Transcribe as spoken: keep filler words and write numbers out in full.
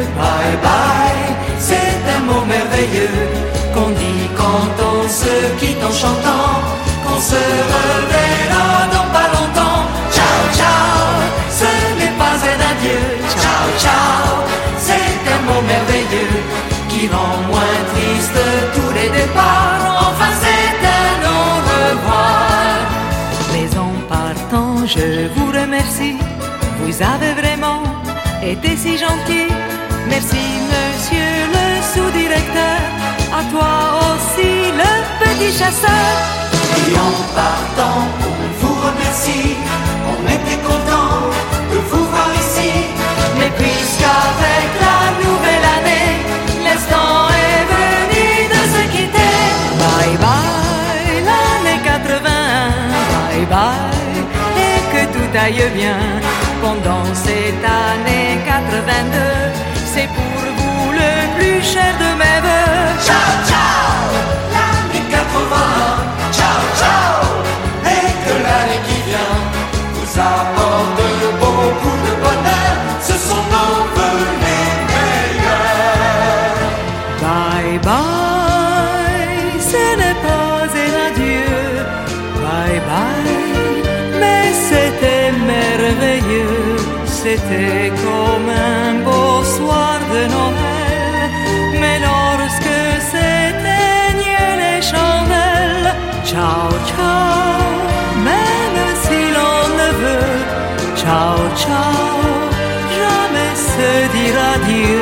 bye bye, c'est un mot merveilleux qu'on dit quand on se quitte en chantant, qu'on se reverra dans pas longtemps. Ciao, ciao, ce n'est pas un adieu. Ciao, ciao, c'est un mot merveilleux qui rend moins triste tous les départs. Enfin, c'est un au revoir. Mais en partant, je vous remercie. Vous avez vraiment été si gentil. Merci, monsieur le sous-directeur. À toi aussi, le petit chasseur. Et en partant, on vous remercie. On était content de vous voir ici. Mais puisqu'avec la nouvelle année, l'instant est venu de se quitter. Bye bye, l'année quatre-vingt-un. Bye bye, et que tout aille bien. Pendant cette année quatre-vingt-deux, c'est pour vous le plus cher de mes vœux. Ciao, ciao, l'année quatre-vingt-un. Ciao, ciao, et que l'année qui vient vous apporte beaucoup de bonheur. Ce sont nos vœux les meilleurs. Bye bye, ce n'est pas un adieu. Bye bye, mais c'était merveilleux. C'était comme un beau soir de Noël. Mais lorsque s'éteignent les chandelles, ciao, ciao, même si l'on ne veut, ciao, ciao, jamais se dire adieu.